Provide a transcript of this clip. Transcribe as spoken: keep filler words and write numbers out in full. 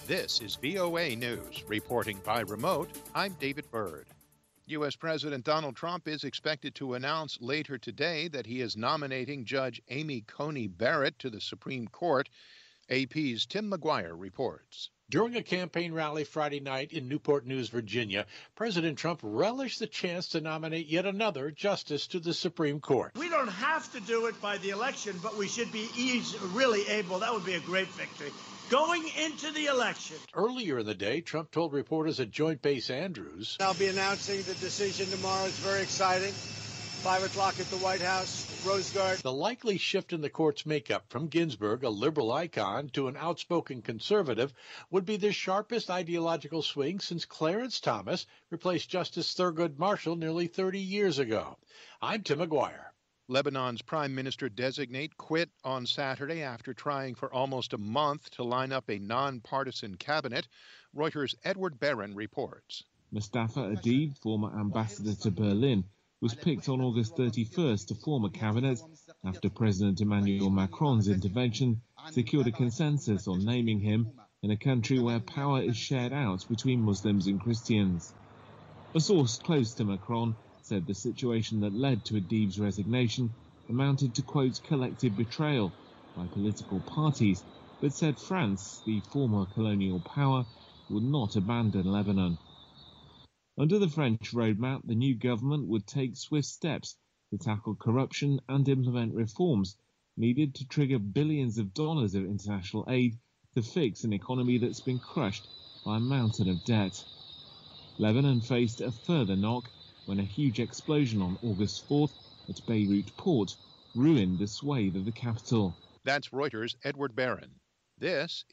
This is V O A News. Reporting by remote, I'm David Byrd. U S. President Donald Trump is expected to announce later today that he is nominating Judge Amy Coney Barrett to the Supreme Court. A P's Tim McGuire reports. During a campaign rally Friday night in Newport News, Virginia, President Trump relished the chance to nominate yet another justice to the Supreme Court. We don't have to do it by the election, but we should be easy, really able. That would be a great victory. Going into the election. Earlier in the day, Trump told reporters at Joint Base Andrews, I'll be announcing the decision tomorrow. It's very exciting. Five o'clock at the White House, Rose Garden. The likely shift in the court's makeup from Ginsburg, a liberal icon, to an outspoken conservative would be the sharpest ideological swing since Clarence Thomas replaced Justice Thurgood Marshall nearly thirty years ago. I'm Tim McGuire. Lebanon's prime minister-designate quit on Saturday after trying for almost a month to line up a nonpartisan cabinet. Reuters' Edward Barron reports. Mustafa Adib, former ambassador to Berlin, was picked on August thirty-first to form a cabinet after President Emmanuel Macron's intervention secured a consensus on naming him in a country where power is shared out between Muslims and Christians. A source close to Macron said the situation that led to Adib's resignation amounted to, quote, collective betrayal by political parties, but said France, the former colonial power, would not abandon Lebanon. Under the French roadmap, the new government would take swift steps to tackle corruption and implement reforms needed to trigger billions of dollars of international aid to fix an economy that's been crushed by a mountain of debt. Lebanon faced a further knock when a huge explosion on August fourth at Beirut port ruined the swathe of the capital. That's Reuters' Edward Barron. This